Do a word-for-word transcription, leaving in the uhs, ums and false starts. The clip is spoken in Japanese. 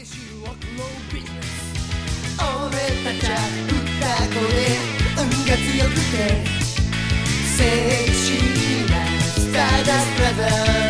俺たちは双子で運が強くてセクシーなスターダストブラザーズ